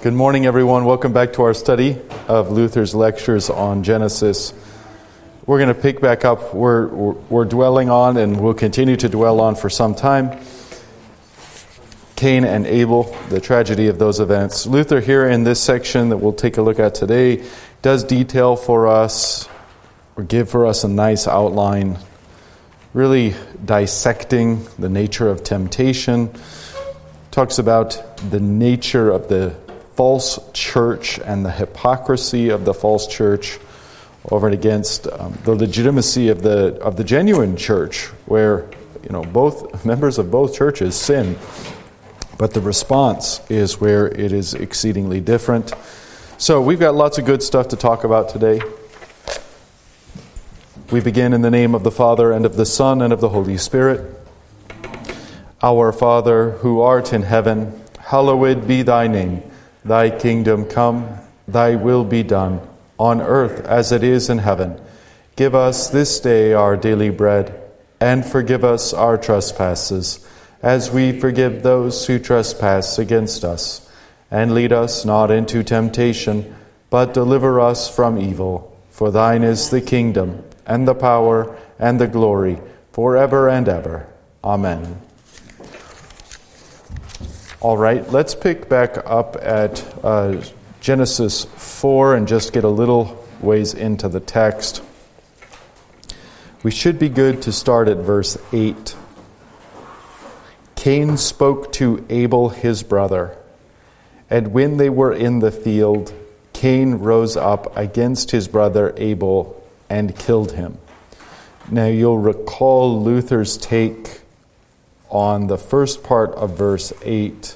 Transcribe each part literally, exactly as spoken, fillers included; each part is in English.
Good morning, everyone. Welcome back to our study of Luther's lectures on Genesis. We're going to pick back up. We're, we're, we're dwelling on, and we'll continue to dwell on for some time, Cain and Abel, the tragedy of those events. Luther here in this section that we'll take a look at today does detail for us, or give for us a nice outline, really dissecting the nature of temptation. Talks about the nature of the false church and the hypocrisy of the false church over and against um, the legitimacy of the of the genuine church, where you know both members of both churches sin, but the response is where it is exceedingly different. So we've got lots of good stuff to talk about today. We begin in the name of the Father, and of the Son, and of the Holy Spirit. Our Father, who art in heaven, hallowed be thy name. Thy kingdom come, thy will be done, on earth as it is in heaven. Give us this day our daily bread, and forgive us our trespasses, as we forgive those who trespass against us. And lead us not into temptation, but deliver us from evil. For thine is the kingdom, and the power, and the glory, forever and ever. Amen. All right, let's pick back up at uh, Genesis four and just get a little ways into the text. We should be good to start at verse eight. Cain spoke to Abel his brother, and when they were in the field, Cain rose up against his brother Abel and killed him. Now you'll recall Luther's take on the first part of verse eight.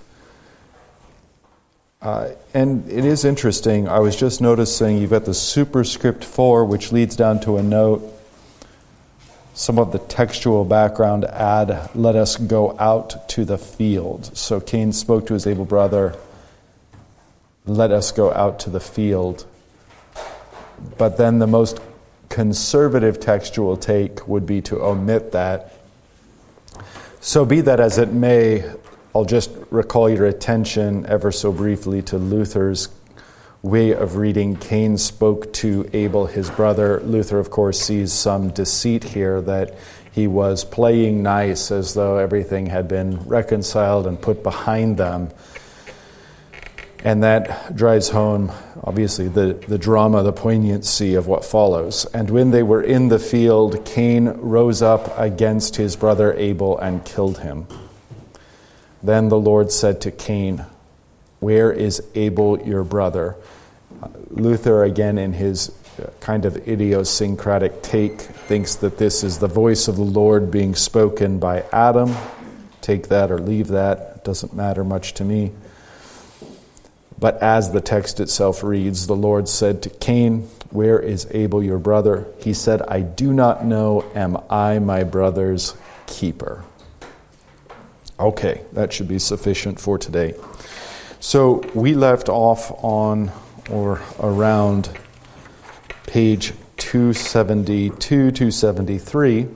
Uh, and it is interesting. I was just noticing you've got the superscript four, which leads down to a note. Some of the textual background add, let us go out to the field. So Cain spoke to his able brother, let us go out to the field. But then the most conservative textual take would be to omit that. So be that as it may, I'll just recall your attention ever so briefly to Luther's way of reading Cain spoke to Abel, his brother. Luther, of course, sees some deceit here that he was playing nice as though everything had been reconciled and put behind them. And that drives home, obviously, the, the drama, the poignancy of what follows. And when they were in the field, Cain rose up against his brother Abel and killed him. Then the Lord said to Cain, where is Abel your brother? Luther, again, in his kind of idiosyncratic take, thinks that this is the voice of the Lord being spoken by Adam. Take that or leave that. It doesn't matter much to me. But as the text itself reads, the Lord said to Cain, where is Abel your brother? He said, I do not know, am I my brother's keeper? Okay, that should be sufficient for today. So we left off on or around page two seventy-two, two seventy-three.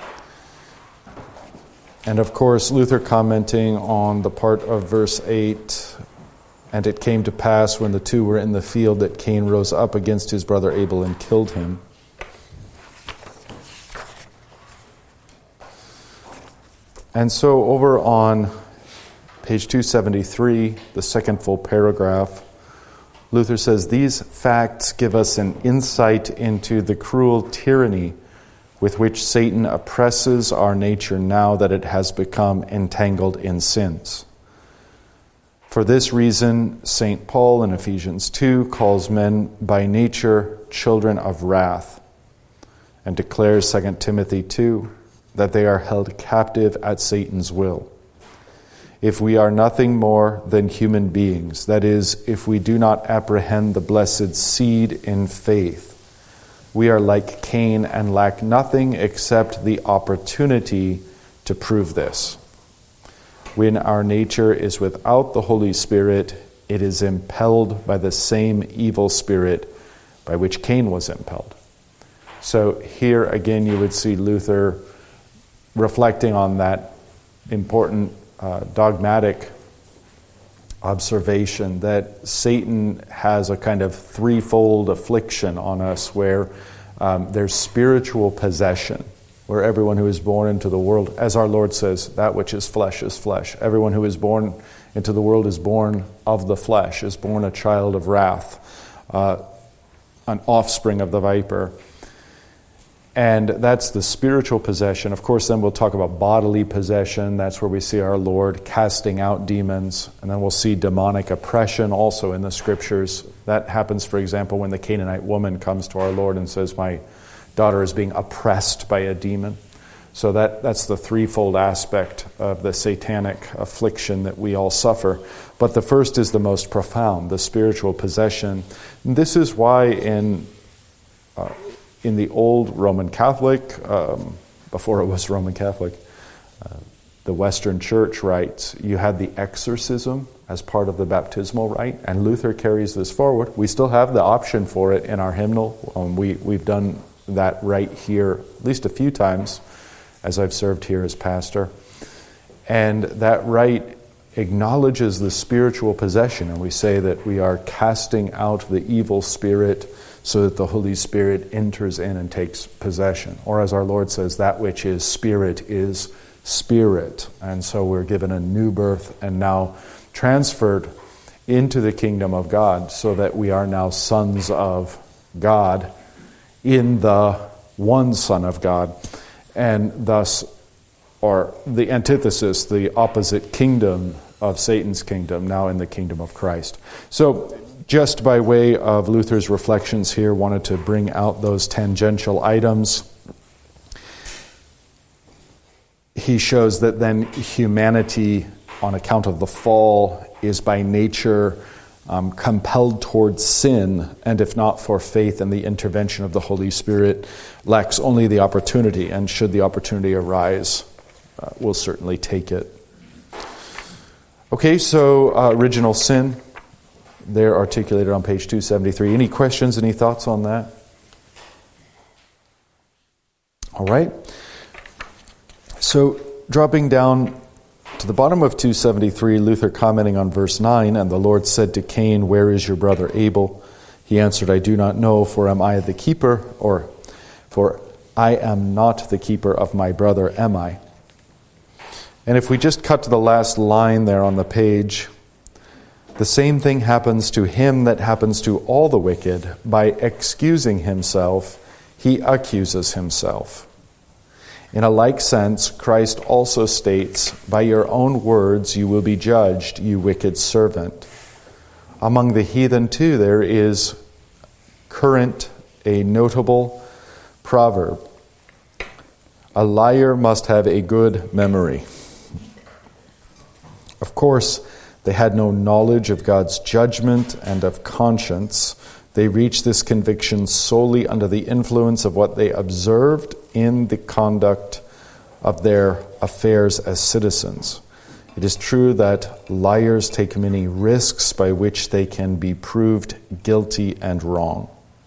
And of course, Luther commenting on the part of verse eight, and it came to pass when the two were in the field that Cain rose up against his brother Abel and killed him. And so over on page two seventy-three, the second full paragraph, Luther says, these facts give us an insight into the cruel tyranny with which Satan oppresses our nature now that it has become entangled in sins. For this reason, Saint Paul in Ephesians two calls men by nature children of wrath, and declares Second Timothy two that they are held captive at Satan's will. If we are nothing more than human beings, that is, if we do not apprehend the blessed seed in faith, we are like Cain and lack nothing except the opportunity to prove this. When our nature is without the Holy Spirit, it is impelled by the same evil spirit by which Cain was impelled. So here again you would see Luther reflecting on that important uh, dogmatic observation that Satan has a kind of threefold affliction on us where um, there's spiritual possession, where everyone who is born into the world, as our Lord says, that which is flesh is flesh. Everyone who is born into the world is born of the flesh, is born a child of wrath, uh, an offspring of the viper. And that's the spiritual possession. Of course, then we'll talk about bodily possession. That's where we see our Lord casting out demons. And then we'll see demonic oppression also in the Scriptures. That happens, for example, when the Canaanite woman comes to our Lord and says, my daughter is being oppressed by a demon. So that, that's the threefold aspect of the satanic affliction that we all suffer. But the first is the most profound, the spiritual possession. And this is why in... Uh, In the old Roman Catholic, um, before it was Roman Catholic, uh, the Western Church rites, you had the exorcism as part of the baptismal rite, and Luther carries this forward. We still have the option for it in our hymnal. Um, we, we've done that rite here at least a few times as I've served here as pastor. And that rite acknowledges the spiritual possession, and we say that we are casting out the evil spirit so that the Holy Spirit enters in and takes possession. Or as our Lord says, that which is spirit is spirit. And so we're given a new birth and now transferred into the kingdom of God so that we are now sons of God in the one Son of God. And thus, or the antithesis, the opposite kingdom of Satan's kingdom, now in the kingdom of Christ. So, just by way of Luther's reflections here, wanted to bring out those tangential items. He shows that then humanity, on account of the fall, is by nature um, compelled towards sin, and if not for faith and the intervention of the Holy Spirit, lacks only the opportunity, and should the opportunity arise, uh, we'll certainly take it. Okay, so uh, original sin. They're articulated on page two seventy-three. Any questions, any thoughts on that? All right. So, dropping down to the bottom of two seventy-three, Luther commenting on verse nine, and the Lord said to Cain, where is your brother Abel? He answered, I do not know, for am I the keeper, or for I am not the keeper of my brother, am I? And if we just cut to the last line there on the page, the same thing happens to him that happens to all the wicked. By excusing himself, he accuses himself. In a like sense, Christ also states, by your own words you will be judged, you wicked servant. Among the heathen, too, there is current a notable proverb. A liar must have a good memory. Of course, they had no knowledge of God's judgment and of conscience. They reached this conviction solely under the influence of what they observed in the conduct of their affairs as citizens. It is true that liars take many risks by which they can be proved guilty and wrong.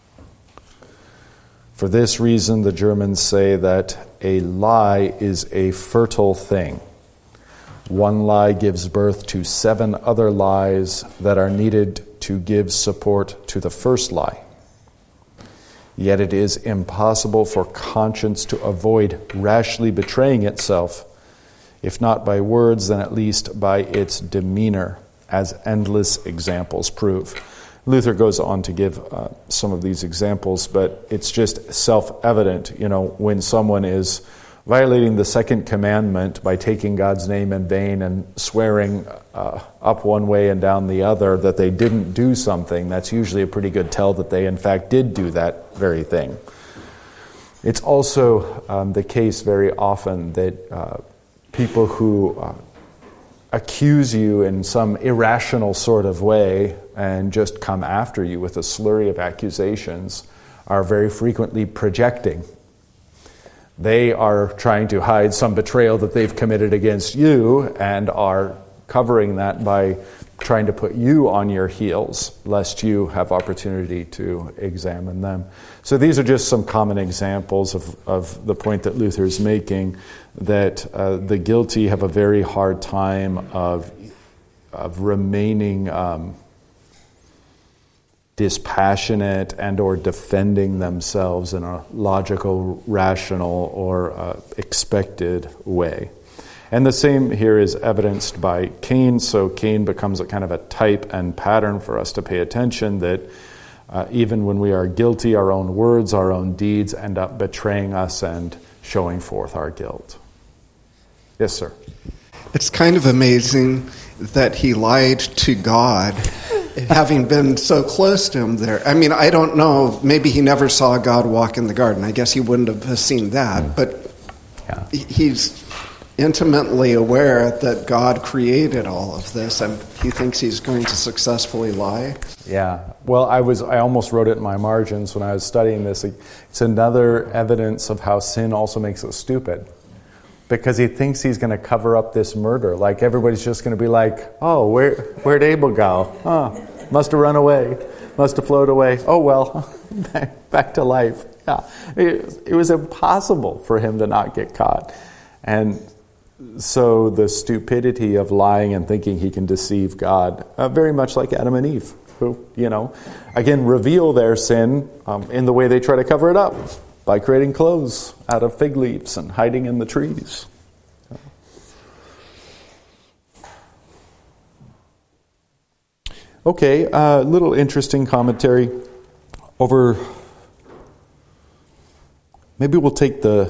For this reason, the Germans say that a lie is a fertile thing. One lie gives birth to seven other lies that are needed to give support to the first lie. Yet it is impossible for conscience to avoid rashly betraying itself, if not by words, then at least by its demeanor, as endless examples prove. Luther goes on to give uh, some of these examples, but it's just self-evident, you know, when someone is violating the second commandment by taking God's name in vain and swearing uh, up one way and down the other that they didn't do something, that's usually a pretty good tell that they in fact did do that very thing. It's also um, the case very often that uh, people who uh, accuse you in some irrational sort of way and just come after you with a slurry of accusations are very frequently projecting. They are trying to hide some betrayal that they've committed against you and are covering that by trying to put you on your heels, lest you have opportunity to examine them. So these are just some common examples of, of the point that Luther is making, that uh, the guilty have a very hard time of of remaining um, dispassionate and or defending themselves in a logical, rational, or uh, expected way. And the same here is evidenced by Cain. So Cain becomes a kind of a type and pattern for us to pay attention that uh, even when we are guilty, our own words, our own deeds end up betraying us and showing forth our guilt. Yes, sir. It's kind of amazing that he lied to God, having been so close to him there. I mean, I don't know, maybe he never saw God walk in the garden. I guess he wouldn't have seen that, mm. but yeah. he's intimately aware that God created all of this, and he thinks he's going to successfully lie. Yeah. Well, I was I almost wrote it in my margins when I was studying this. It's another evidence of how sin also makes us stupid. Because he thinks he's going to cover up this murder. Like everybody's just going to be like, oh, where, where'd Abel go? Oh, must have run away. Must have flown away. Oh, well, back, back to life. Yeah, it, it was impossible for him to not get caught. And so the stupidity of lying and thinking he can deceive God, uh, very much like Adam and Eve, who, you know, again, reveal their sin um, in the way they try to cover it up. By creating clothes out of fig leaves and hiding in the trees. Okay, a uh, little interesting commentary over. Maybe we'll take the.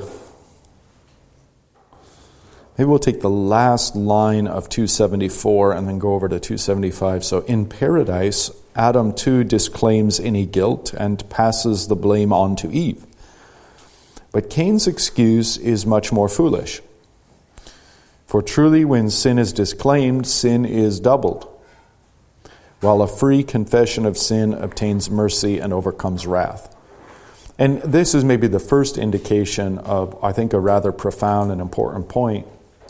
Maybe we'll take the last line of two seventy-four and then go over to two seventy-five. So in paradise, Adam too disclaims any guilt and passes the blame on to Eve. But Cain's excuse is much more foolish. For truly when sin is disclaimed, sin is doubled, while a free confession of sin obtains mercy and overcomes wrath. And this is maybe the first indication of, I think, a rather profound and important point.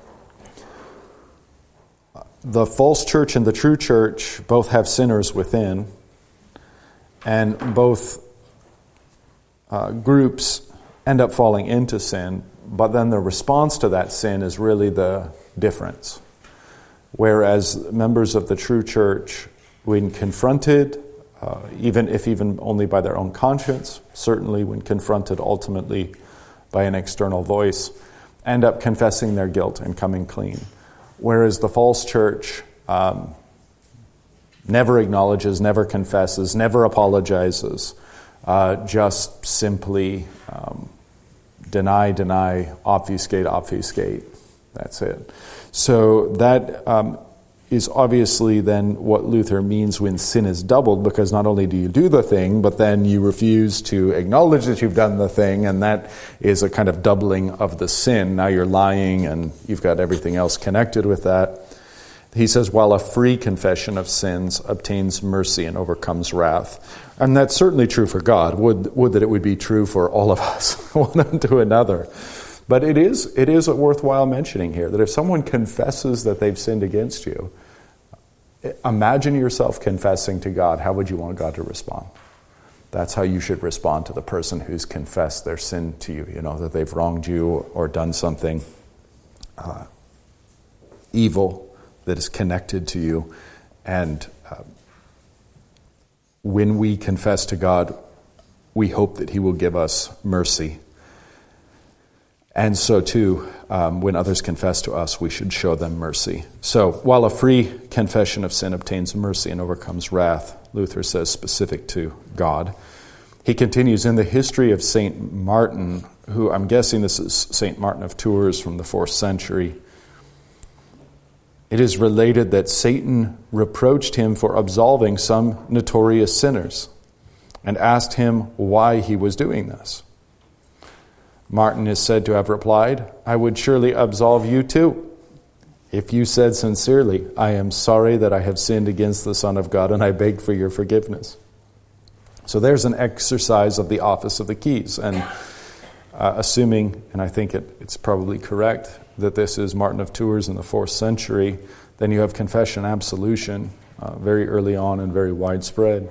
The false church and the true church both have sinners within, and both uh, groups end up falling into sin, but then the response to that sin is really the difference. Whereas members of the true church, when confronted, uh, even if even only by their own conscience, certainly when confronted ultimately by an external voice, end up confessing their guilt and coming clean. Whereas the false church um, never acknowledges, never confesses, never apologizes, uh, just simply um, deny, deny, obfuscate, obfuscate. That's it. So that um, is obviously then what Luther means when sin is doubled, because not only do you do the thing, but then you refuse to acknowledge that you've done the thing, and that is a kind of doubling of the sin. Now you're lying, and you've got everything else connected with that. He says, while a free confession of sins obtains mercy and overcomes wrath. And that's certainly true for God. Would, would that it would be true for all of us, one unto another. But it is it is a worthwhile mentioning here, that if someone confesses that they've sinned against you, imagine yourself confessing to God. How would you want God to respond? That's how you should respond to the person who's confessed their sin to you, you know, that they've wronged you or done something uh, evil that is connected to you. And uh, when we confess to God, we hope that He will give us mercy. And so too, um, when others confess to us, we should show them mercy. So while a free confession of sin obtains mercy and overcomes wrath, Luther says specific to God. He continues, in the history of Saint Martin, who I'm guessing this is Saint Martin of Tours from the fourth century, it is related that Satan reproached him for absolving some notorious sinners and asked him why he was doing this. Martin is said to have replied, I would surely absolve you too, if you said sincerely, I am sorry that I have sinned against the Son of God and I beg for your forgiveness. So there's an exercise of the office of the keys. And uh, assuming, and I think it, it's probably correct, that this is Martin of Tours in the fourth century, then you have confession absolution uh, very early on and very widespread.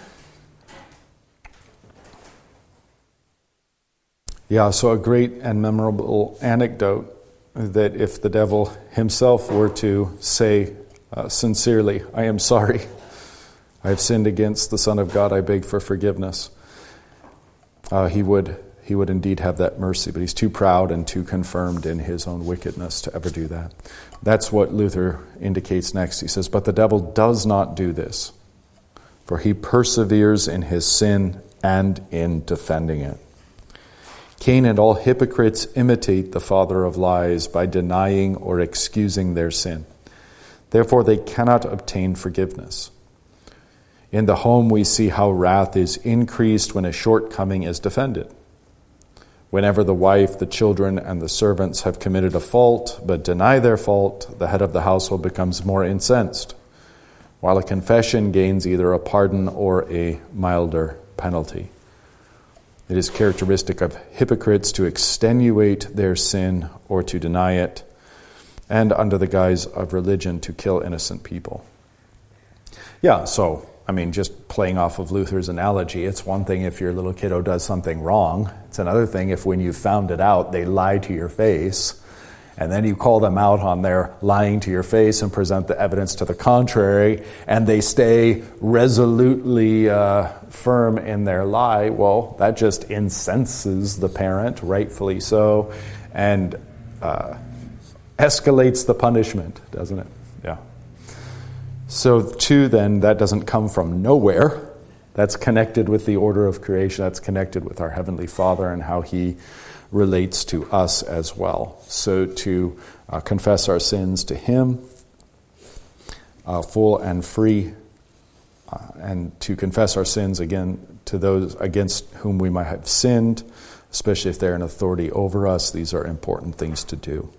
Yeah, so a great and memorable anecdote that if the devil himself were to say, uh, sincerely, I am sorry. I have sinned against the Son of God. I beg for forgiveness. Uh, he would he would indeed have that mercy, but he's too proud and too confirmed in his own wickedness to ever do that. That's what Luther indicates next. He says, but the devil does not do this, for he perseveres in his sin and in defending it. Cain and all hypocrites imitate the father of lies by denying or excusing their sin. Therefore, they cannot obtain forgiveness. In the home, we see how wrath is increased when a shortcoming is defended. Whenever the wife, the children, and the servants have committed a fault but deny their fault, the head of the household becomes more incensed, while a confession gains either a pardon or a milder penalty. It is characteristic of hypocrites to extenuate their sin or to deny it, and under the guise of religion to kill innocent people. Yeah, so, I mean, just playing off of Luther's analogy, it's one thing if your little kiddo does something wrong. It's another thing if when you found it out, they lie to your face, and then you call them out on their lying to your face and present the evidence to the contrary, and they stay resolutely uh, firm in their lie. Well, that just incenses the parent, rightfully so, and uh, escalates the punishment, doesn't it? Yeah. So, too, then, that doesn't come from nowhere. That's connected with the order of creation. That's connected with our Heavenly Father and how He relates to us as well. So, to uh, confess our sins to Him, uh, full and free, uh, and to confess our sins again to those against whom we might have sinned, especially if they're in authority over us. These are important things to do.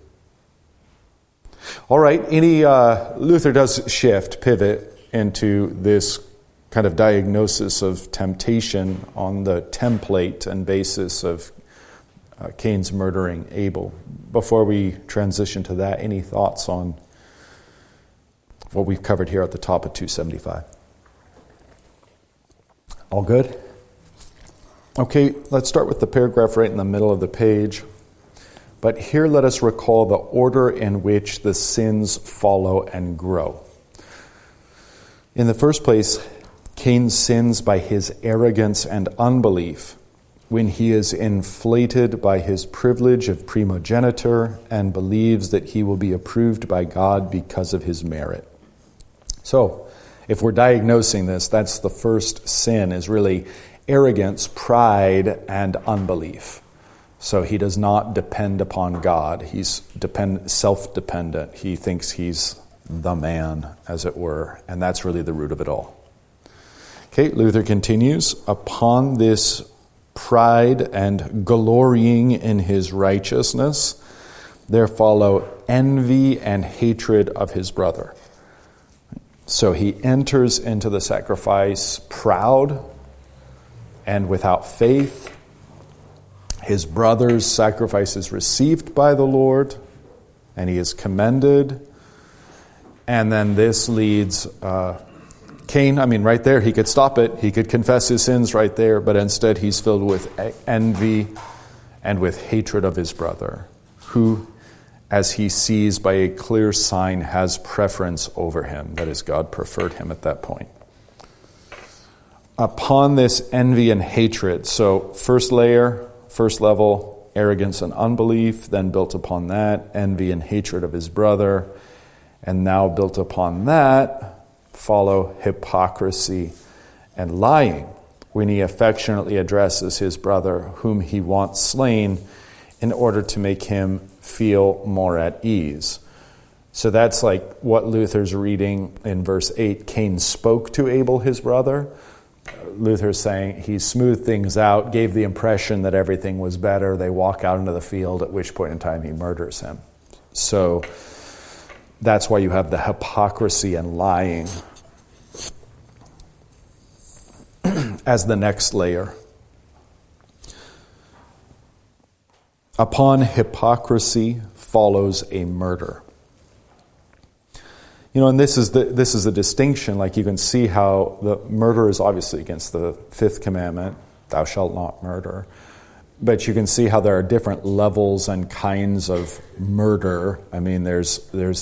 All right, any uh, Luther does shift, pivot into this kind of diagnosis of temptation on the template and basis of uh, Cain's murdering Abel. Before we transition to that, any thoughts on what we've covered here at the top of two seventy-five? All good? Okay, let's start with the paragraph right in the middle of the page. But here let us recall the order in which the sins follow and grow. In the first place, Cain sins by his arrogance and unbelief when he is inflated by his privilege of primogeniture and believes that he will be approved by God because of his merit. So, if we're diagnosing this, that's the first sin, is really arrogance, pride, and unbelief. So he does not depend upon God. He's depend, self-dependent. He thinks he's the man, as it were, and that's really the root of it all. Okay, Luther continues, upon this pride and glorying in his righteousness, there follow envy and hatred of his brother. So he enters into the sacrifice proud and without faith. His brother's sacrifice is received by the Lord, and he is commended. And then this leads uh, Cain, I mean, right there, he could stop it. He could confess his sins right there, but instead he's filled with envy and with hatred of his brother, who, as he sees by a clear sign, has preference over him. That is, God preferred him at that point. Upon this envy and hatred, so first layer, first level, arrogance and unbelief, then built upon that, envy and hatred of his brother, and now built upon that, follow hypocrisy and lying, when he affectionately addresses his brother whom he wants slain in order to make him feel more at ease. So that's like what Luther's reading in verse eight. Cain spoke to Abel, his brother. Luther's saying he smoothed things out, gave the impression that everything was better. They walk out into the field, at which point in time he murders him. So that's why you have the hypocrisy and lying as the next layer. Upon hypocrisy follows a murder. You know, and this is the this is the distinction. Like, you can see how the murder is obviously against the fifth commandment, thou shalt not murder. But you can see how there are different levels and kinds of murder. I mean, there's there's the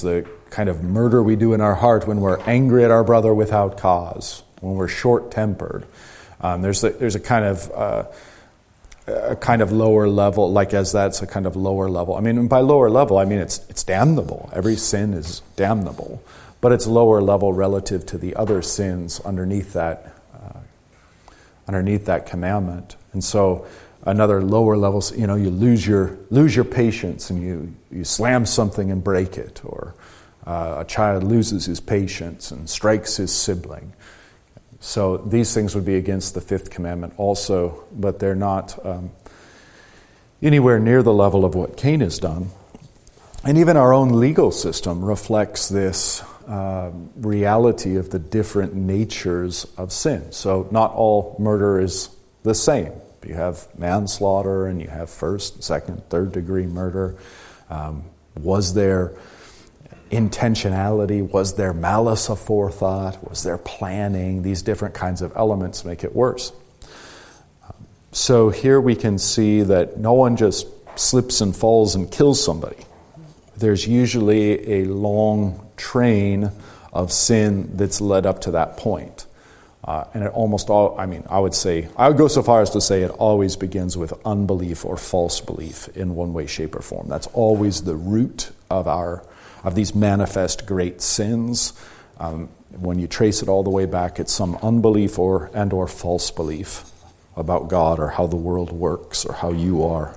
kind of murder we do in our heart when we're angry at our brother without cause, when we're short-tempered. Um, there's a, there's a kind of uh, a kind of lower level, like as that's a kind of lower level. I mean, and by lower level, I mean it's it's damnable. Every sin is damnable, but it's lower level relative to the other sins underneath that uh, underneath that commandment. And so, another lower level, you know, you lose your lose your patience and you you slam something and break it, or uh, a child loses his patience and strikes his sibling. So these things would be against the fifth commandment also, but they're not um, anywhere near the level of what Cain has done. And even our own legal system reflects this uh, reality of the different natures of sin. So not all murder is the same. You have manslaughter and you have first, second, third degree murder. Um, was there intentionality? Was there malice aforethought? Was there planning? These different kinds of elements make it worse. Um, so here we can see that no one just slips and falls and kills somebody. There's usually a long train of sin that's led up to that point. Uh, and it almost all, I mean, I would say, I would go so far as to say it always begins with unbelief or false belief in one way, shape, or form. That's always the root of our, of these manifest great sins. Um, when you trace it all the way back, it's some unbelief or and or false belief about God or how the world works or how you are.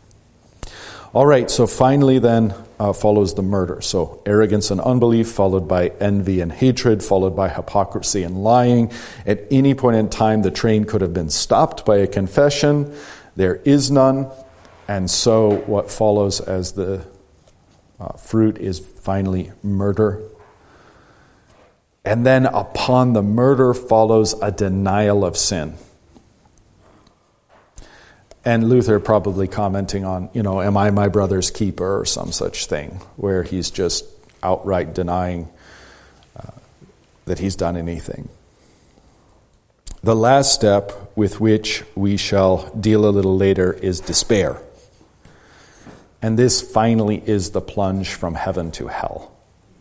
All right, so finally then uh, follows the murder. So arrogance and unbelief, followed by envy and hatred, followed by hypocrisy and lying. At any point in time, the train could have been stopped by a confession. There is none. And so what follows as the uh, fruit is finally murder. And then upon the murder follows a denial of sin. And Luther probably commenting on, you know, am I my brother's keeper or some such thing, where he's just outright denying uh, that he's done anything. The last step with which we shall deal a little later is despair. And this finally is the plunge from heaven to hell.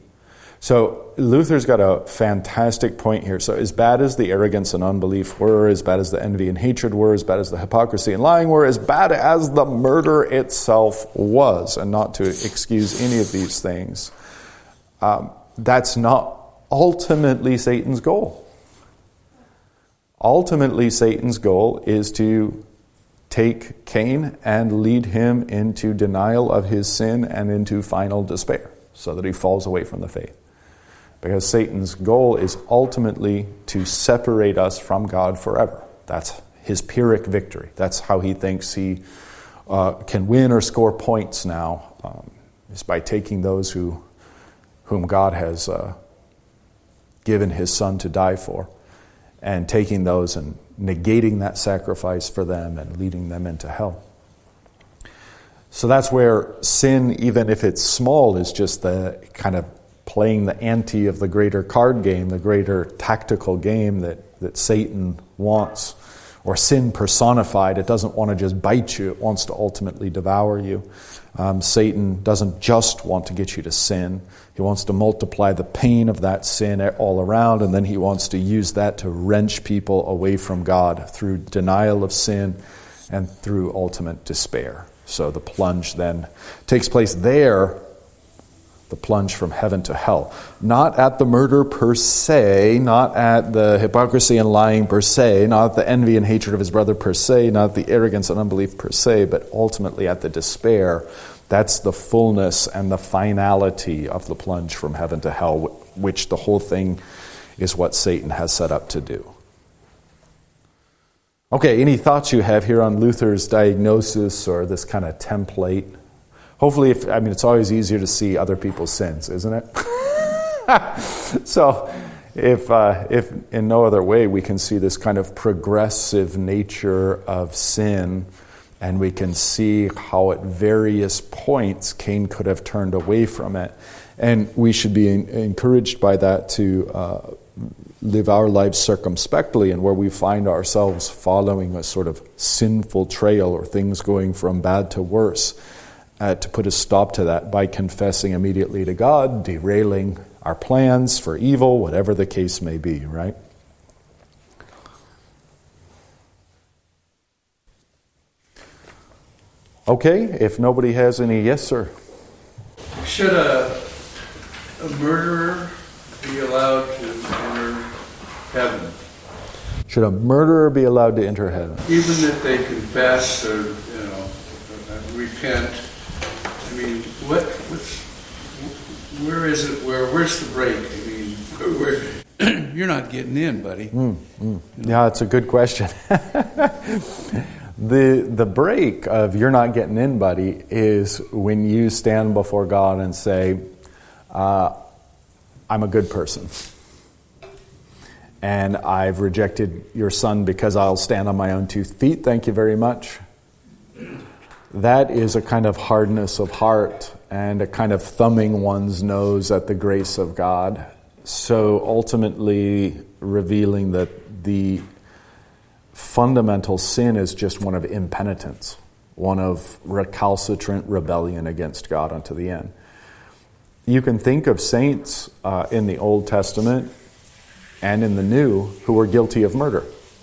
So Luther's got a fantastic point here. So as bad as the arrogance and unbelief were, as bad as the envy and hatred were, as bad as the hypocrisy and lying were, as bad as the murder itself was, and not to excuse any of these things, um, that's not ultimately Satan's goal. Ultimately, Satan's goal is to take Cain and lead him into denial of his sin and into final despair, so that he falls away from the faith. Because Satan's goal is ultimately to separate us from God forever. That's his Pyrrhic victory. That's how he thinks he uh, can win or score points now, um, is by taking those who, whom God has uh, given his Son to die for, and taking those and negating that sacrifice for them and leading them into hell. So that's where sin, even if it's small, is just the kind of playing the ante of the greater card game, the greater tactical game that, that Satan wants, or sin personified. It doesn't want to just bite you, it wants to ultimately devour you. Um, Satan doesn't just want to get you to sin. He wants to multiply the pain of that sin all around, and then he wants to use that to wrench people away from God through denial of sin and through ultimate despair. So the plunge then takes place there, the plunge from heaven to hell. Not at the murder per se, not at the hypocrisy and lying per se, not at the envy and hatred of his brother per se, not at the arrogance and unbelief per se, but ultimately at the despair. That's the fullness and the finality of the plunge from heaven to hell, which the whole thing is what Satan has set up to do. Okay, any thoughts you have here on Luther's diagnosis or this kind of template? Hopefully, if, I mean, it's always easier to see other people's sins, isn't it? So, if uh, if in no other way we can see this kind of progressive nature of sin, and we can see how at various points Cain could have turned away from it, and we should be in, encouraged by that to uh, live our lives circumspectly, and where we find ourselves following a sort of sinful trail or things going from bad to worse. uh, to put a stop to that by confessing immediately to God, derailing our plans for evil, whatever the case may be, right? Okay, if nobody has any, yes, sir. Should a, a murderer be allowed to enter heaven? Should a murderer be allowed to enter heaven? Even if they confess or, you know, repent. I mean, what, what's, where is it, where, where's the break? I mean, where, you're not getting in, buddy. Mm, mm. Yeah, it's a good question. The the break of you're not getting in, buddy, is when you stand before God and say, uh, I'm a good person. And I've rejected your son because I'll stand on my own two feet. Thank you very much. That is a kind of hardness of heart and a kind of thumbing one's nose at the grace of God. So ultimately revealing that the fundamental sin is just one of impenitence, one of recalcitrant rebellion against God unto the end. You can think of saints uh, in the Old Testament and in the New who were guilty of murder.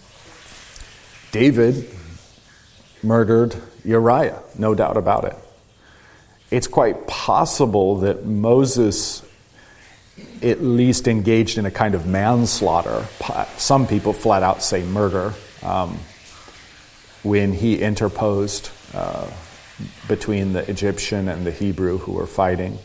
David murdered Uriah, no doubt about it. It's quite possible that Moses at least engaged in a kind of manslaughter. Some people flat out say murder. Um, when he interposed uh, between the Egyptian and the Hebrew who were fighting.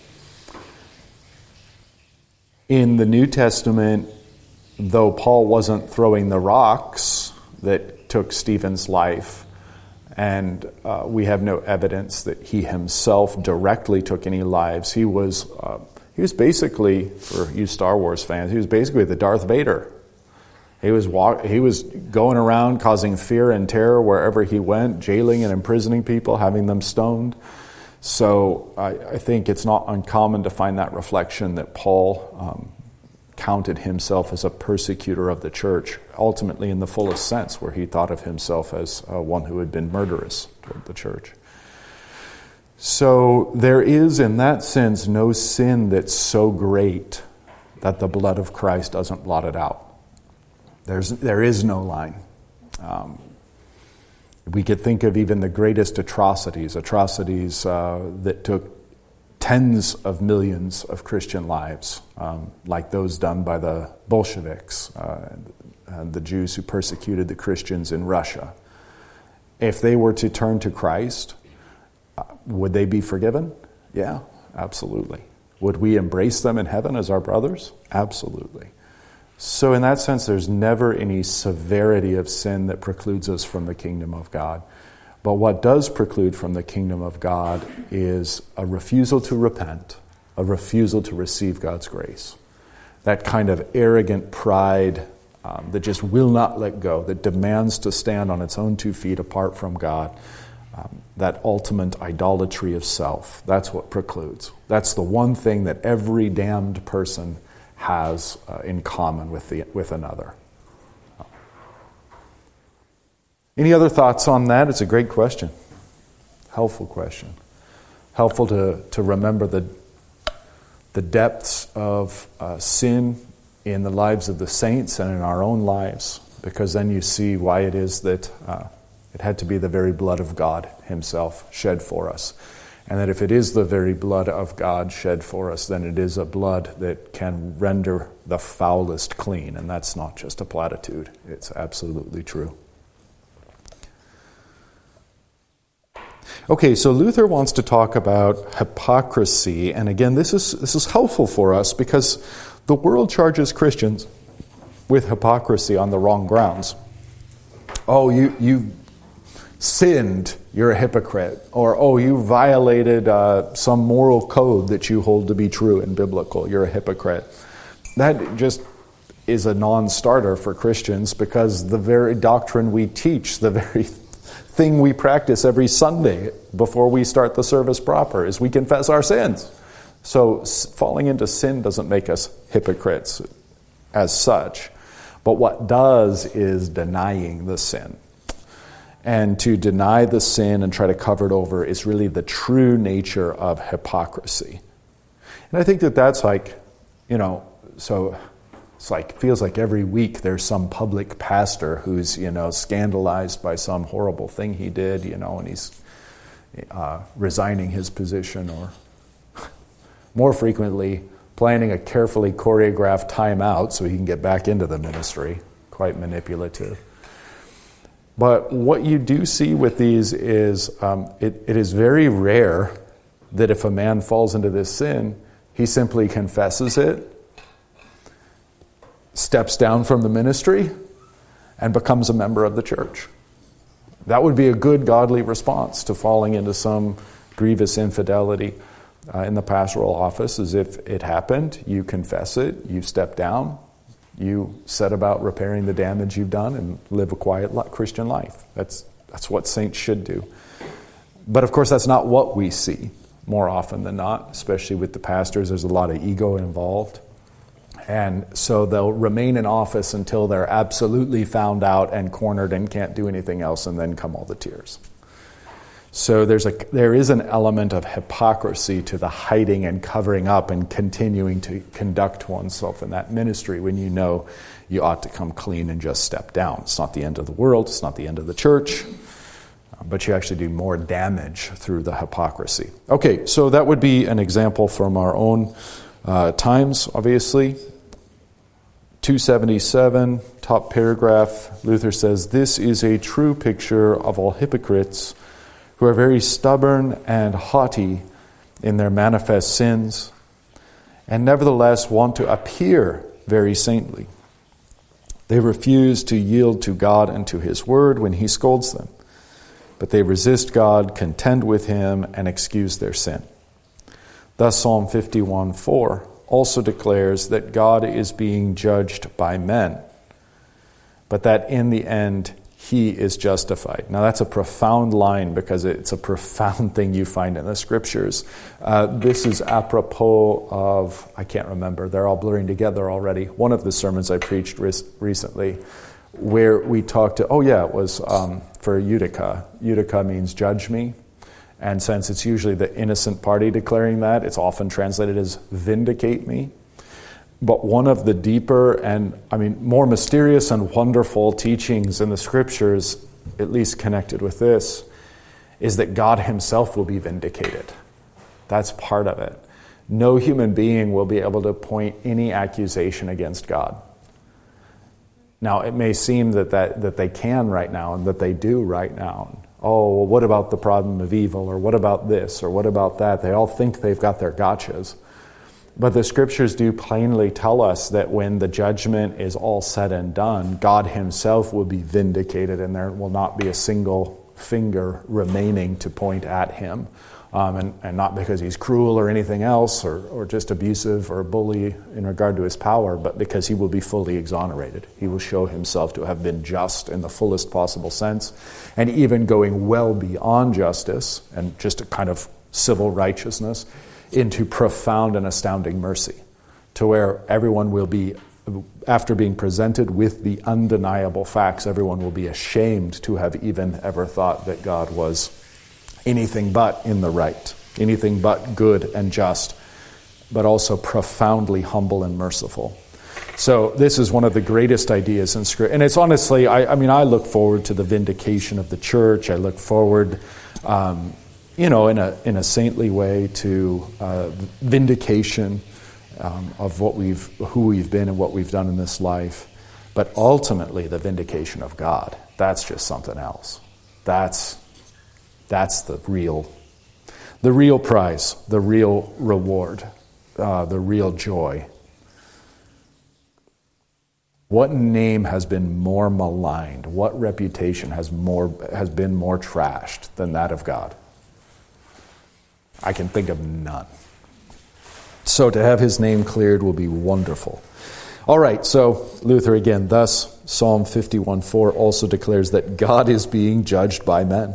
In the New Testament, though Paul wasn't throwing the rocks that took Stephen's life, and uh, we have no evidence that he himself directly took any lives, he was uh, he was basically, for you Star Wars fans, he was basically the Darth Vader. He was walk, he was going around causing fear and terror wherever he went, jailing and imprisoning people, having them stoned. So I, I think it's not uncommon to find that reflection that Paul um, counted himself as a persecutor of the church, ultimately in the fullest sense, where he thought of himself as uh, one who had been murderous toward the church. So there is, in that sense, no sin that's so great that the blood of Christ doesn't blot it out. There's, there is no line. Um, we could think of even the greatest atrocities, atrocities uh, that took tens of millions of Christian lives, um, like those done by the Bolsheviks, uh, and the Jews who persecuted the Christians in Russia. If they were to turn to Christ, uh, would they be forgiven? Yeah, absolutely. Would we embrace them in heaven as our brothers? Absolutely. So in that sense, there's never any severity of sin that precludes us from the kingdom of God. But what does preclude from the kingdom of God is a refusal to repent, a refusal to receive God's grace. That kind of arrogant pride um, that just will not let go, that demands to stand on its own two feet apart from God. Um, that ultimate idolatry of self, that's what precludes. That's the one thing that every damned person has uh, in common with the with another. Any other thoughts on that? It's a great question. Helpful question. Helpful to, to remember the, the depths of uh, sin in the lives of the saints and in our own lives, because then you see why it is that uh, it had to be the very blood of God himself shed for us. And that if it is the very blood of God shed for us, then it is a blood that can render the foulest clean. And that's not just a platitude. It's absolutely true. Okay, so Luther wants to talk about hypocrisy. And again, this is this is helpful for us because the world charges Christians with hypocrisy on the wrong grounds. Oh, you you sinned, you're a hypocrite. Or, oh, you violated uh, some moral code that you hold to be true and biblical, you're a hypocrite. That just is a non-starter for Christians, because the very doctrine we teach, the very thing we practice every Sunday before we start the service proper, is we confess our sins. So falling into sin doesn't make us hypocrites as such. But what does is denying the sin. And to deny the sin and try to cover it over is really the true nature of hypocrisy. And I think that that's like, you know, so it's like, feels like every week there's some public pastor who's, you know, scandalized by some horrible thing he did, you know, and he's uh, resigning his position, or more frequently planning a carefully choreographed timeout so he can get back into the ministry. Quite manipulative. But what you do see with these is um, it, it is very rare that if a man falls into this sin, he simply confesses it, steps down from the ministry, and becomes a member of the church. That would be a good godly response to falling into some grievous infidelity uh, in the pastoral office. Is if it happened, you confess it, you step down, you set about repairing the damage you've done and live a quiet Christian life. That's that's what saints should do. But of course, that's not what we see more often than not, especially with the pastors. There's a lot of ego involved. And so they'll remain in office until they're absolutely found out and cornered and can't do anything else, and then come all the tears. So there's a there is an element of hypocrisy to the hiding and covering up and continuing to conduct oneself in that ministry when you know you ought to come clean and just step down. It's not the end of the world. It's not the end of the church. But you actually do more damage through the hypocrisy. Okay, so that would be an example from our own uh, times, obviously. two seventy-seven, top paragraph, Luther says, "This is a true picture of all hypocrites, who are very stubborn and haughty in their manifest sins, and nevertheless want to appear very saintly. They refuse to yield to God and to His word when He scolds them, but they resist God, contend with Him, and excuse their sin." Thus Psalm fifty-one four also declares that God is being judged by men, but that in the end He is justified. Now that's a profound line, because it's a profound thing you find in the scriptures. Uh, this is apropos of, I can't remember, they're all blurring together already, one of the sermons I preached res- recently, where we talked to, oh yeah, it was um, for Eutycha. Eutycha means judge me. And since it's usually the innocent party declaring that, it's often translated as vindicate me. But one of the deeper and, I mean, more mysterious and wonderful teachings in the scriptures, at least connected with this, is that God Himself will be vindicated. That's part of it. No human being will be able to point any accusation against God. Now, it may seem that, that, that they can right now, and that they do right now. Oh, well, what about the problem of evil? Or what about this? Or what about that? They all think they've got their gotchas. But the scriptures do plainly tell us that when the judgment is all said and done, God Himself will be vindicated, and there will not be a single finger remaining to point at Him. Um, and, and not because He's cruel or anything else, or, or just abusive or bully in regard to His power, but because He will be fully exonerated. He will show Himself to have been just in the fullest possible sense, and even going well beyond justice and just a kind of civil righteousness into profound and astounding mercy, to where everyone will be, after being presented with the undeniable facts, everyone will be ashamed to have even ever thought that God was anything but in the right, anything but good and just, but also profoundly humble and merciful. So this is one of the greatest ideas in Scripture. And it's honestly, I, I mean, I look forward to the vindication of the church. I look forward, um, you know, in a in a saintly way to uh, vindication um, of what we've, who we've been and what we've done in this life. But ultimately, the vindication of God, that's just something else. That's That's the real, the real prize, the real reward, uh, the real joy. What name has been more maligned? What reputation has more has been more trashed than that of God? I can think of none. So to have His name cleared will be wonderful. All right, so Luther again, thus Psalm fifty-one four also declares that God is being judged by men,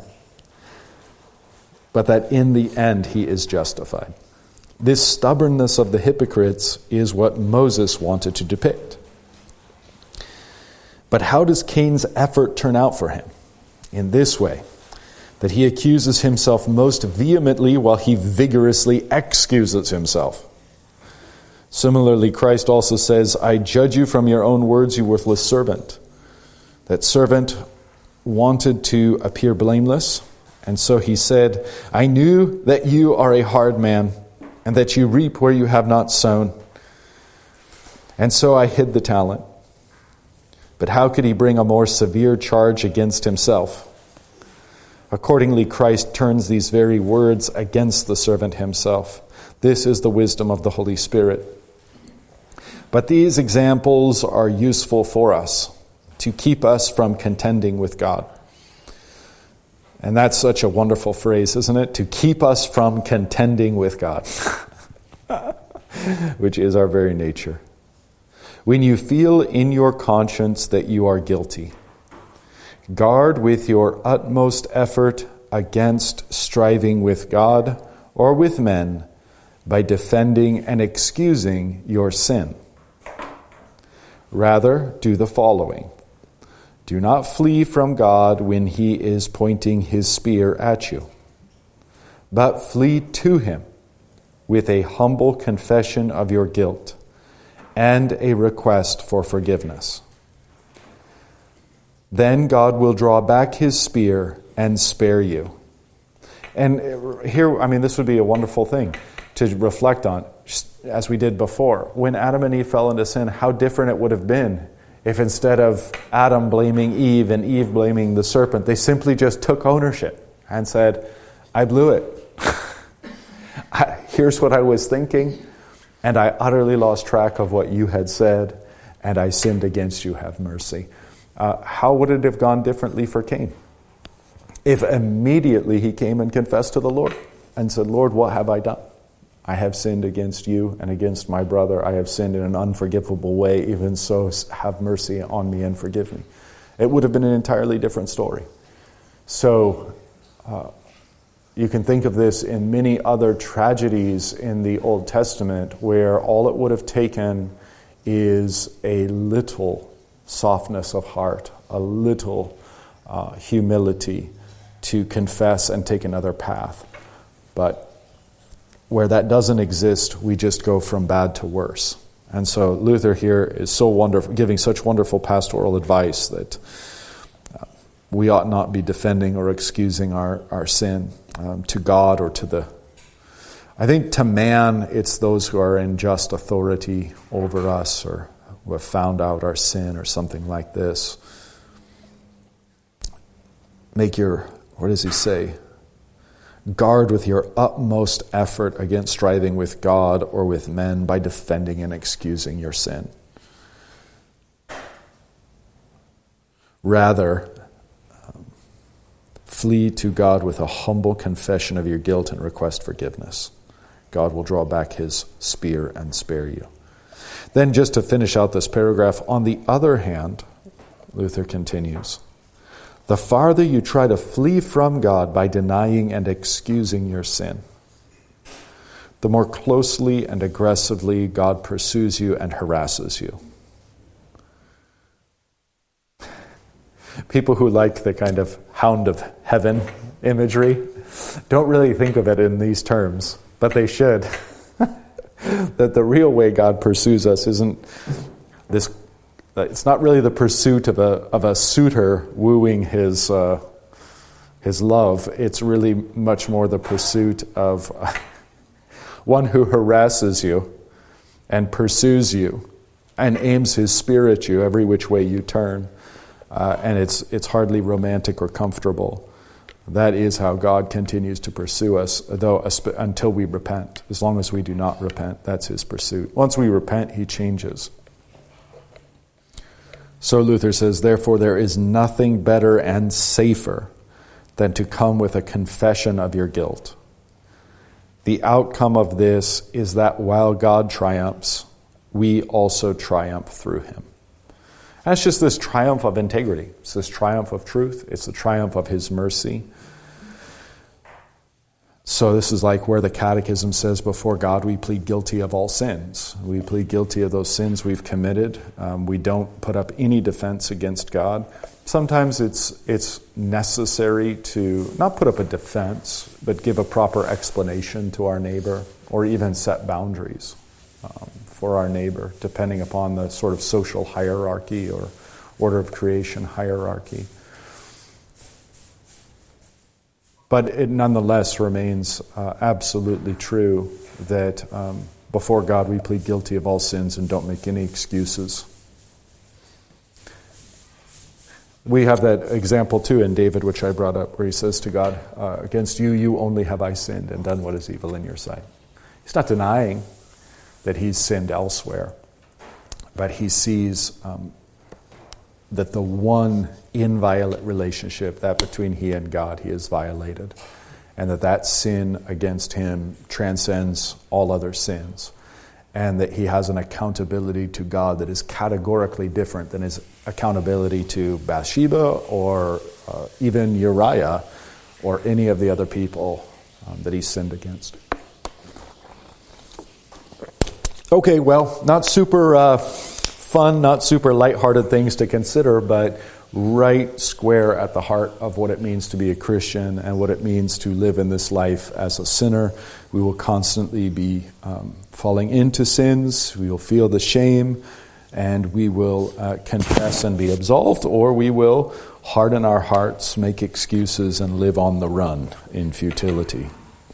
but that in the end He is justified. This stubbornness of the hypocrites is what Moses wanted to depict. But how does Cain's effort turn out for him? in this way, that he accuses himself most vehemently while he vigorously excuses himself. Similarly, Christ also says, I judge you from your own words, you worthless servant. That servant wanted to appear blameless, and so he said, I knew that you are a hard man, and that you reap where you have not sown. And so I hid the talent. But how could he bring a more severe charge against himself? Accordingly, Christ turns these very words against the servant himself. This is the wisdom of the Holy Spirit. But these examples are useful for us to keep us from contending with God. And that's such a wonderful phrase, isn't it? To keep us from contending with God, which is our very nature. When you feel in your conscience that you are guilty, guard with your utmost effort against striving with God or with men by defending and excusing your sin. Rather, do the following. Do not flee from God when he is pointing his spear at you, but flee to him with a humble confession of your guilt and a request for forgiveness. Then God will draw back his spear and spare you. And here, I mean, this would be a wonderful thing to reflect on, as we did before. When Adam and Eve fell into sin, how different it would have been if instead of Adam blaming Eve and Eve blaming the serpent, they simply just took ownership and said, I blew it. Here's what I was thinking, and I utterly lost track of what you had said, and I sinned against you, have mercy. Uh, how would it have gone differently for Cain? If immediately he came and confessed to the Lord and said, Lord, what have I done? I have sinned against you and against my brother. I have sinned in an unforgivable way. Even so, have mercy on me and forgive me. It would have been an entirely different story. So, uh, you can think of this in many other tragedies in the Old Testament where all it would have taken is a little softness of heart, a little uh, humility to confess and take another path. But where that doesn't exist, we just go from bad to worse. And so Luther here is so wonderful, giving such wonderful pastoral advice that uh, we ought not be defending or excusing our, our sin um, to God or to the... I think to man, it's those who are in just authority over us or who have found out our sin or something like this. Make your, what does he say? Guard with your utmost effort against striving with God or with men by defending and excusing your sin. Rather, um, flee to God with a humble confession of your guilt and request forgiveness. God will draw back his spear and spare you. Then just to finish out this paragraph, on the other hand, Luther continues, the farther you try to flee from God by denying and excusing your sin, the more closely and aggressively God pursues you and harasses you. People who like the kind of hound of heaven imagery don't really think of it in these terms, but they should. That the real way God pursues us isn't this. It's not really the pursuit of a of a suitor wooing his uh, his love. It's really much more the pursuit of one who harasses you and pursues you and aims his spear at you every which way you turn. Uh, and it's it's hardly romantic or comfortable. That is how God continues to pursue us, though until we repent. As long as we do not repent, that's his pursuit. Once we repent, he changes. So Luther says, therefore there is nothing better and safer than to come with a confession of your guilt. The outcome of this is that while God triumphs, we also triumph through him. And it's just this triumph of integrity. It's this triumph of truth. It's the triumph of his mercy. So this is like where the Catechism says, before God we plead guilty of all sins. We plead guilty of those sins we've committed. Um, we don't put up any defense against God. Sometimes it's it's necessary to not put up a defense, but give a proper explanation to our neighbor, or even set boundaries um, for our neighbor, depending upon the sort of social hierarchy or order of creation hierarchy. But it nonetheless remains uh, absolutely true that um, before God we plead guilty of all sins and don't make any excuses. We have that example too in David, which I brought up, where he says to God, uh, against you, you only have I sinned and done what is evil in your sight. He's not denying that he's sinned elsewhere, but he sees um, that the one inviolate relationship, that between he and God, he has violated, and that that sin against him transcends all other sins, and that he has an accountability to God that is categorically different than his accountability to Bathsheba or uh, even Uriah or any of the other people um, that he sinned against. Okay, well, not super uh, fun, not super lighthearted things to consider, but right square at the heart of what it means to be a Christian and what it means to live in this life as a sinner. We will constantly be um, falling into sins. We will feel the shame, and we will uh, confess and be absolved, or we will harden our hearts, make excuses, and live on the run in futility.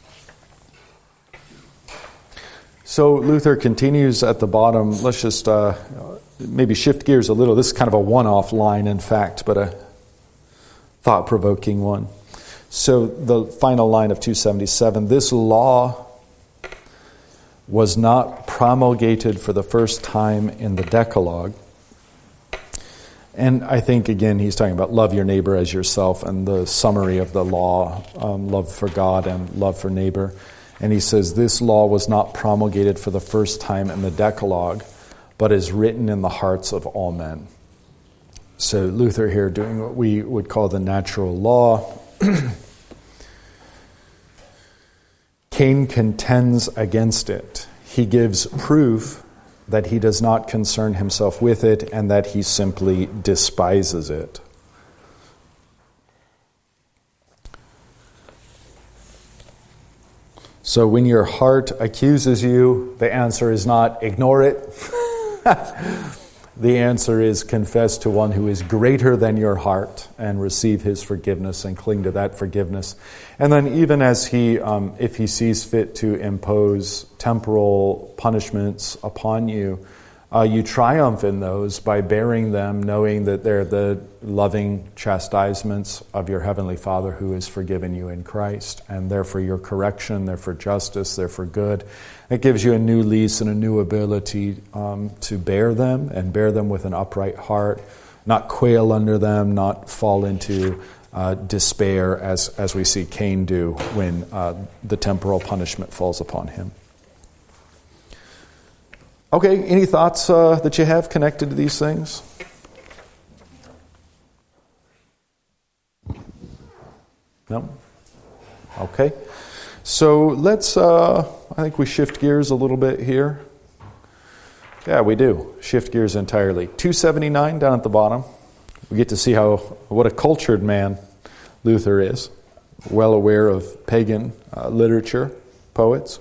So Luther continues at the bottom. Let's just uh, maybe shift gears a little. This is kind of a one-off line, in fact, but a thought-provoking one. So the final line of two seventy-seven, this law was not promulgated for the first time in the Decalogue. And I think, again, he's talking about love your neighbor as yourself, and the summary of the law, um, love for God and love for neighbor. And he says this law was not promulgated for the first time in the Decalogue, but is written in the hearts of all men. So Luther here doing what we would call the natural law. Cain contends against it. He gives proof that he does not concern himself with it and that he simply despises it. So when your heart accuses you, the answer is not ignore it. The answer is confess to one who is greater than your heart and receive his forgiveness and cling to that forgiveness. And then even as he, um, if he sees fit to impose temporal punishments upon you, uh, you triumph in those by bearing them, knowing that they're the loving chastisements of your Heavenly Father who has forgiven you in Christ. And they're for your correction, they're for justice, they're for good. It gives you a new lease and a new ability um, to bear them, and bear them with an upright heart, not quail under them, not fall into uh, despair as, as we see Cain do when uh, the temporal punishment falls upon him. Okay, any thoughts uh, that you have connected to these things? No? Okay. So let's, uh, I think we shift gears a little bit here. Yeah, we do. Shift gears entirely. two seventy-nine down at the bottom. We get to see how what a cultured man Luther is. Well aware of pagan uh, literature, poets,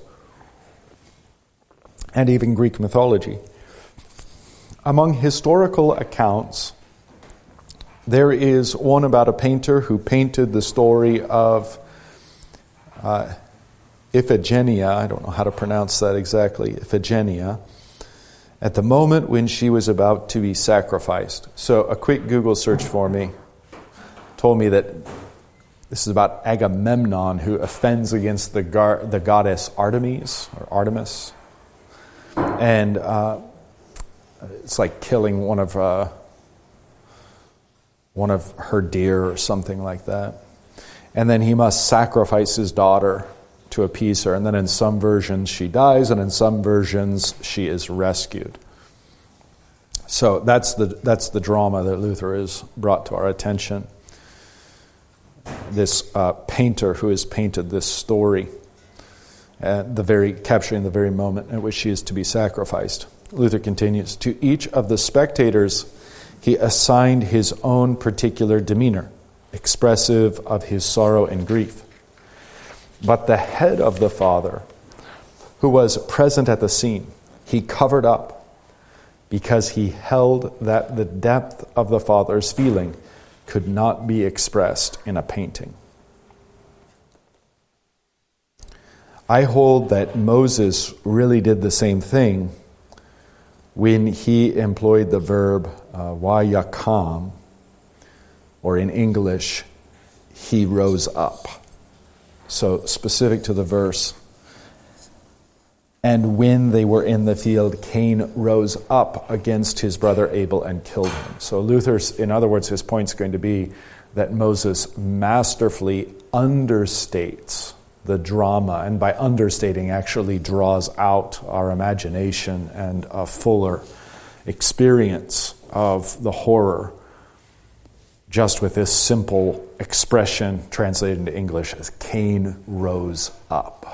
and even Greek mythology. Among historical accounts, there is one about a painter who painted the story of uh, Iphigenia, I don't know how to pronounce that exactly, Iphigenia, at the moment when she was about to be sacrificed. So a quick Google search for me told me that this is about Agamemnon, who offends against the, gar- the goddess Artemis, or Artemis. And uh, it's like killing one of uh, one of her deer or something like that. And then he must sacrifice his daughter to appease her. And then in some versions she dies, and in some versions she is rescued. So that's the that's the drama that Luther has brought to our attention. This uh, painter who has painted this story. at the very capturing the very moment at which she is to be sacrificed. Luther continues, to each of the spectators he assigned his own particular demeanor, expressive of his sorrow and grief. But the head of the Father, who was present at the scene, he covered up, because he held that the depth of the Father's feeling could not be expressed in a painting. I hold that Moses really did the same thing when he employed the verb uh, vayakam, or in English, he rose up. So specific to the verse, and when they were in the field, Cain rose up against his brother Abel and killed him. So Luther's, in other words, his point's going to be that Moses masterfully understates the drama, and by understating actually draws out our imagination and a fuller experience of the horror just with this simple expression translated into English as Cain rose up.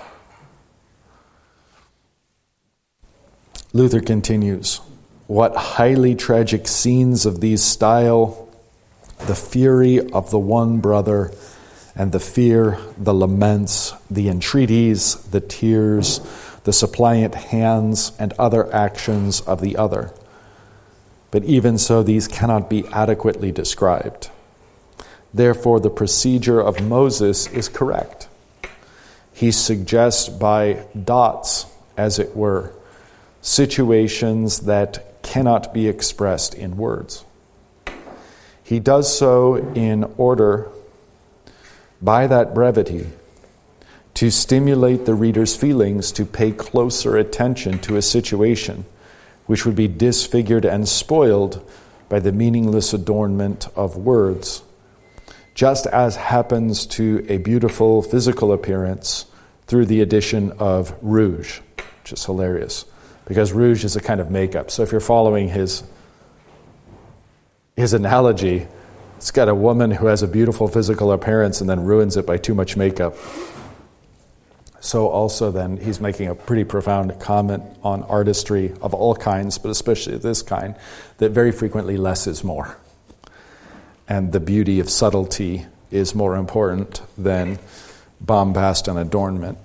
Luther continues, what highly tragic scenes of these style, the fury of the one brother, and the fear, the laments, the entreaties, the tears, the suppliant hands, and other actions of the other. But even so, these cannot be adequately described. Therefore, the procedure of Moses is correct. He suggests by dots, as it were, situations that cannot be expressed in words. He does so in order, by that brevity, to stimulate the reader's feelings to pay closer attention to a situation which would be disfigured and spoiled by the meaningless adornment of words, just as happens to a beautiful physical appearance through the addition of rouge, which is hilarious, because rouge is a kind of makeup. So if you're following his, his analogy, it's got a woman who has a beautiful physical appearance and then ruins it by too much makeup. So also then he's making a pretty profound comment on artistry of all kinds, but especially this kind, that very frequently less is more. And the beauty of subtlety is more important than bombast and adornment.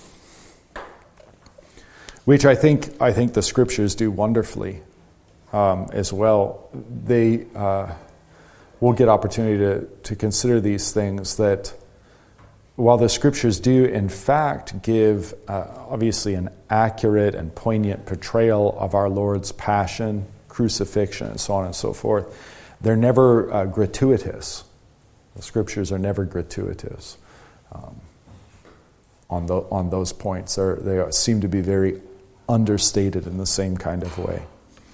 Which I think I think the scriptures do wonderfully um, as well. They uh, will get opportunity to, to consider these things, that while the scriptures do in fact give uh, obviously an accurate and poignant portrayal of our Lord's passion, crucifixion, and so on and so forth, they're never uh, gratuitous. The scriptures are never gratuitous um, on the, on those points. They're, they are, seem to be very understated in the same kind of way.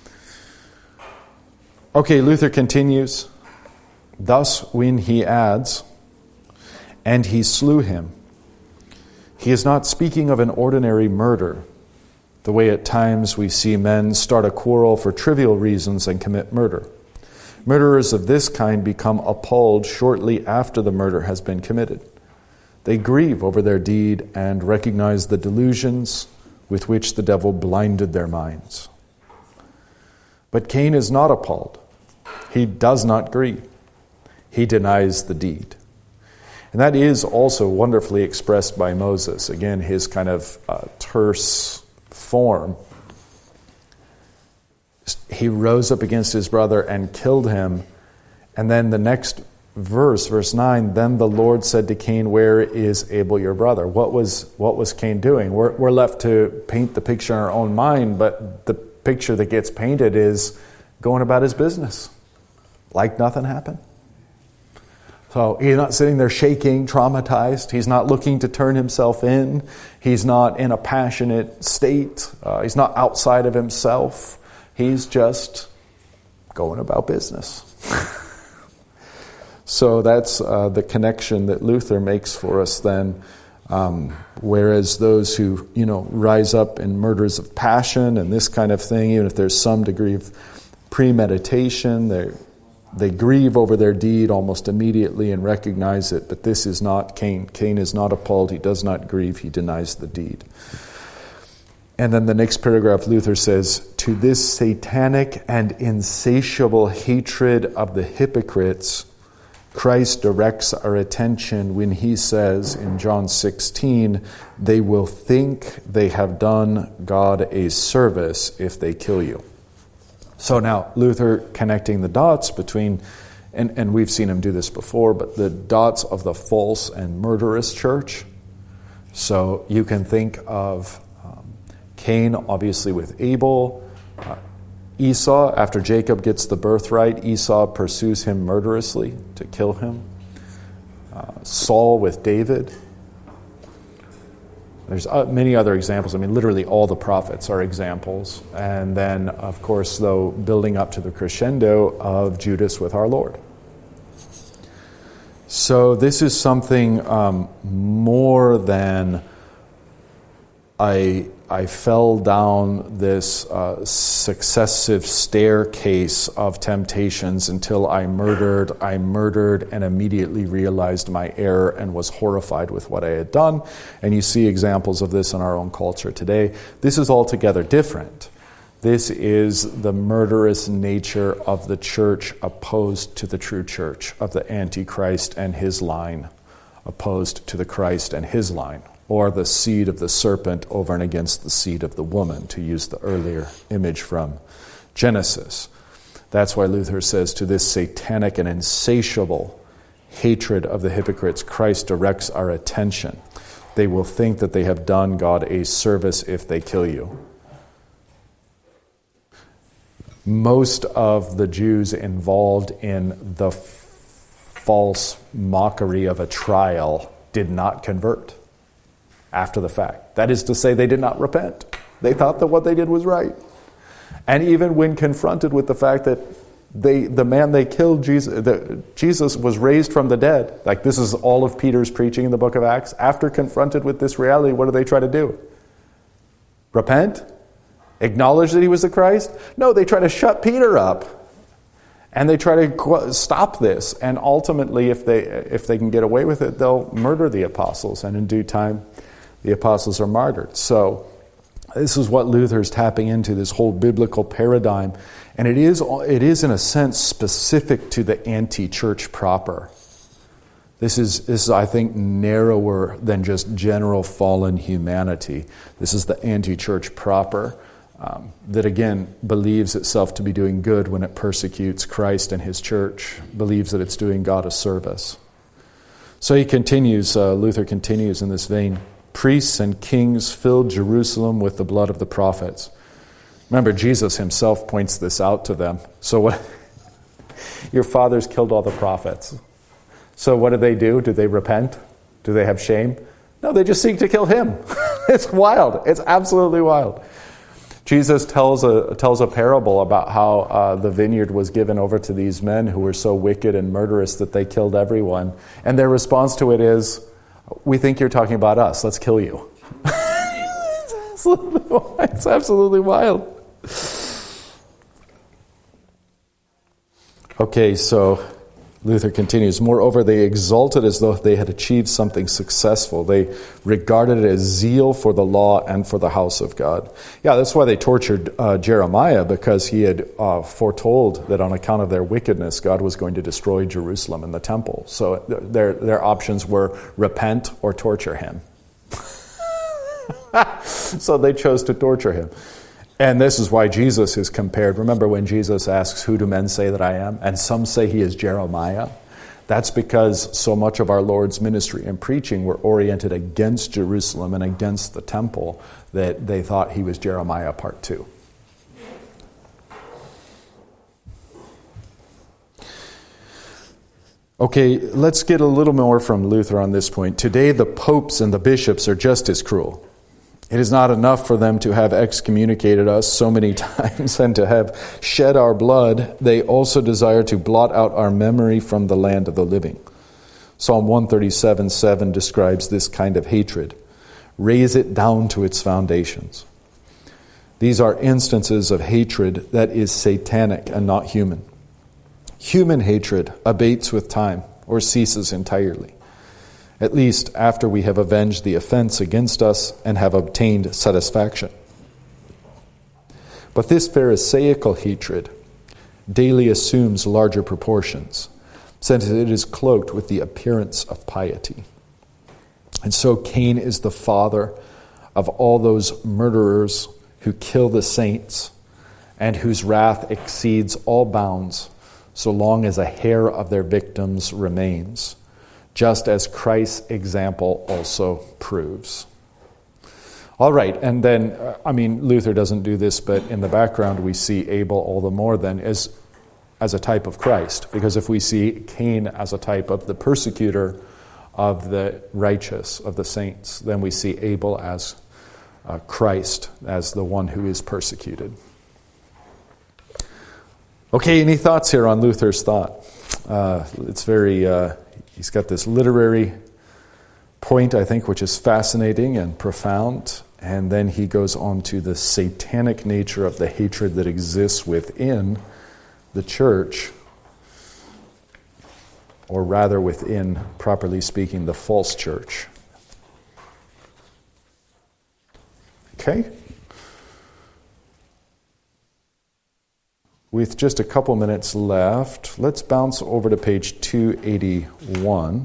Okay, Luther continues. Thus, when he adds, and he slew him, he is not speaking of an ordinary murder, the way at times we see men start a quarrel for trivial reasons and commit murder. Murderers of this kind become appalled shortly after the murder has been committed. They grieve over their deed and recognize the delusions with which the devil blinded their minds. But Cain is not appalled. He does not grieve. He denies the deed. And that is also wonderfully expressed by Moses. Again, his kind of uh, terse form. He rose up against his brother and killed him. And then the next verse, verse nine, then the Lord said to Cain, where is Abel your brother? What was what was Cain doing? We're, we're left to paint the picture in our own mind, but the picture that gets painted is going about his business, like nothing happened. So he's not sitting there shaking, traumatized. He's not looking to turn himself in. He's not in a passionate state. Uh, he's not outside of himself. He's just going about business. So that's uh, the connection that Luther makes for us then. Um, whereas those who, you know, rise up in murders of passion and this kind of thing, even if there's some degree of premeditation, they're They grieve over their deed almost immediately and recognize it, but this is not Cain. Cain is not appalled. He does not grieve. He denies the deed. And then the next paragraph, Luther says, to this satanic and insatiable hatred of the hypocrites, Christ directs our attention when he says in John sixteen, they will think they have done God a service if they kill you. So now Luther connecting the dots between, and, and we've seen him do this before, but the dots of the false and murderous church. So you can think of um, Cain, obviously with Abel, uh, Esau, after Jacob gets the birthright, Esau pursues him murderously to kill him. Uh, Saul with David. There's uh, many other examples. I mean, literally all the prophets are examples. And then, of course, though, building up to the crescendo of Judas with our Lord. So this is something um, more than I, I fell down this uh, successive staircase of temptations until I murdered, I murdered and immediately realized my error and was horrified with what I had done. And you see examples of this in our own culture today. This is altogether different. This is the murderous nature of the church opposed to the true church, of the Antichrist and his line opposed to the Christ and his line, or the seed of the serpent over and against the seed of the woman, to use the earlier image from Genesis. That's why Luther says, to this satanic and insatiable hatred of the hypocrites, Christ directs our attention. They will think that they have done God a service if they kill you. Most of the Jews involved in the false mockery of a trial did not convert after the fact. That is to say, they did not repent. They thought that what they did was right. And even when confronted with the fact that they, the man they killed, Jesus, the, Jesus was raised from the dead, like this is all of Peter's preaching in the book of Acts, after confronted with this reality, what do they try to do? Repent? Acknowledge that he was the Christ? No, they try to shut Peter up. And they try to stop this. And ultimately, if they if they can get away with it, they'll murder the apostles. And in due time, the apostles are martyred. So this is what Luther's tapping into, this whole biblical paradigm. And it is, it is in a sense, specific to the anti-church proper. This is, this is, I think, narrower than just general fallen humanity. This is the anti-church proper. Um, that again believes itself to be doing good when it persecutes Christ and his church, believes that it's doing God a service. So he continues, uh, Luther continues in this vein, priests and kings filled Jerusalem with the blood of the prophets. Remember, Jesus himself points this out to them. So what? Your fathers killed all the prophets. So what do they do? Do they repent? Do they have shame? No, they just seek to kill him. It's wild. It's absolutely wild. Jesus tells a tells a parable about how uh, the vineyard was given over to these men who were so wicked and murderous that they killed everyone. And their response to it is, we think you're talking about us. Let's kill you. It's absolutely wild. It's absolutely wild. Okay, so Luther continues, moreover, they exulted as though they had achieved something successful. They regarded it as zeal for the law and for the house of God. Yeah, that's why they tortured uh, Jeremiah, because he had uh, foretold that on account of their wickedness, God was going to destroy Jerusalem and the temple. So their, their options were repent or torture him. So they chose to torture him. And this is why Jesus is compared. Remember when Jesus asks, who do men say that I am? And some say he is Jeremiah. That's because so much of our Lord's ministry and preaching were oriented against Jerusalem and against the temple that they thought he was Jeremiah part two. Okay, let's get a little more from Luther on this point. Today the popes and the bishops are just as cruel. It is not enough for them to have excommunicated us so many times and to have shed our blood. They also desire to blot out our memory from the land of the living. Psalm one thirty-seven seven describes this kind of hatred. Raise it down to its foundations. These are instances of hatred that is satanic and not human. Human hatred abates with time or ceases entirely, at least after we have avenged the offense against us and have obtained satisfaction. But this Pharisaical hatred daily assumes larger proportions, since it is cloaked with the appearance of piety. And so Cain is the father of all those murderers who kill the saints and whose wrath exceeds all bounds so long as a hair of their victims remains, just as Christ's example also proves. All right, and then, uh, I mean, Luther doesn't do this, but in the background we see Abel all the more then as, as a type of Christ, because if we see Cain as a type of the persecutor of the righteous, of the saints, then we see Abel as uh, Christ, as the one who is persecuted. Okay, any thoughts here on Luther's thought? Uh, it's very, uh, he's got this literary point, I think, which is fascinating and profound. And then he goes on to the satanic nature of the hatred that exists within the church, or rather within, properly speaking, the false church. Okay? With just a couple minutes left, let's bounce over to page two eighty-one.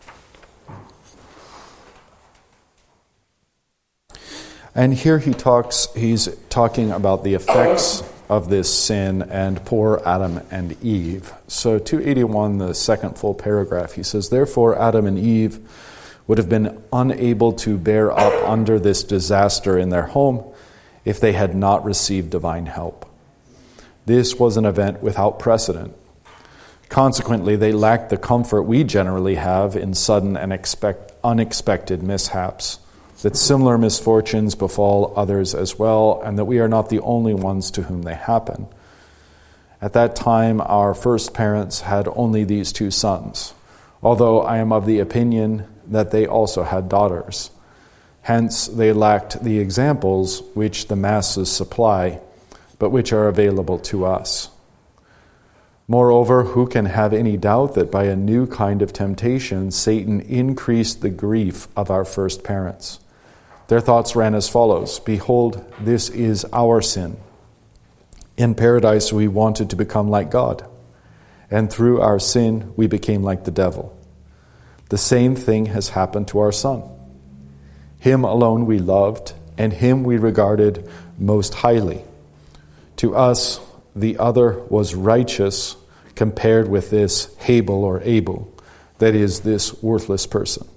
And here he talks, he's talking about the effects of this sin and poor Adam and Eve. So two eighty-one, the second full paragraph, he says, "Therefore Adam and Eve would have been unable to bear up under this disaster in their home if they had not received divine help. This was an event without precedent. Consequently, they lacked the comfort we generally have in sudden and expect, unexpected mishaps, that similar misfortunes befall others as well, and that we are not the only ones to whom they happen. At that time, our first parents had only these two sons, although I am of the opinion that they also had daughters. Hence, they lacked the examples which the masses supply, but which are available to us. Moreover, who can have any doubt that by a new kind of temptation, Satan increased the grief of our first parents? Their thoughts ran as follows: Behold, this is our sin. In paradise we wanted to become like God, and through our sin we became like the devil. The same thing has happened to our son. Him alone we loved, and him we regarded most highly. To us, the other was righteous compared with this Habel or Abel, that is, this worthless person.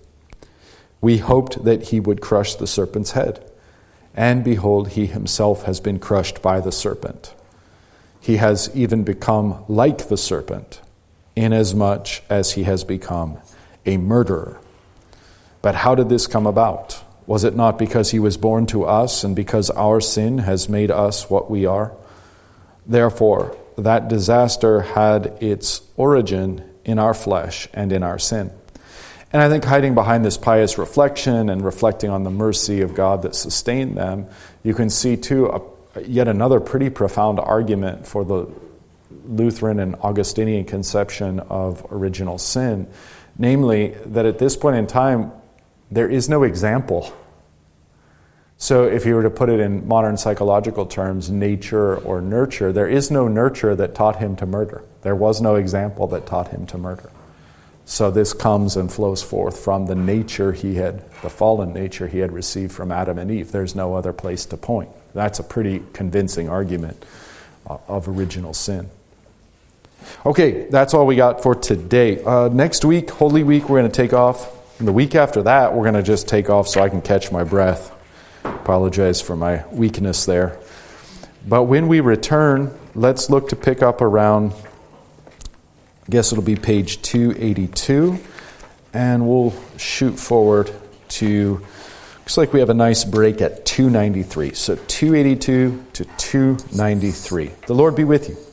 We hoped that he would crush the serpent's head, and behold, he himself has been crushed by the serpent. He has even become like the serpent, inasmuch as he has become a murderer. But how did this come about? Was it not because he was born to us, and because our sin has made us what we are? Therefore, that disaster had its origin in our flesh and in our sin. And I think hiding behind this pious reflection and reflecting on the mercy of God that sustained them, you can see too a, yet another pretty profound argument for the Lutheran and Augustinian conception of original sin, namely that at this point in time, there is no example. So if you were to put it in modern psychological terms, nature or nurture, there is no nurture that taught him to murder. There was no example that taught him to murder. So this comes and flows forth from the nature he had, the fallen nature he had received from Adam and Eve. There's no other place to point. That's a pretty convincing argument of original sin. Okay, that's all we got for today. Uh, next week, Holy Week, we're going to take off. And the week after that, we're going to just take off so I can catch my breath. Apologize for my weakness there. But when we return, let's look to pick up around, I guess it'll be page two eighty-two, and we'll shoot forward to, looks like we have a nice break at two ninety-three. So two eighty-two to two ninety-three. The Lord be with you.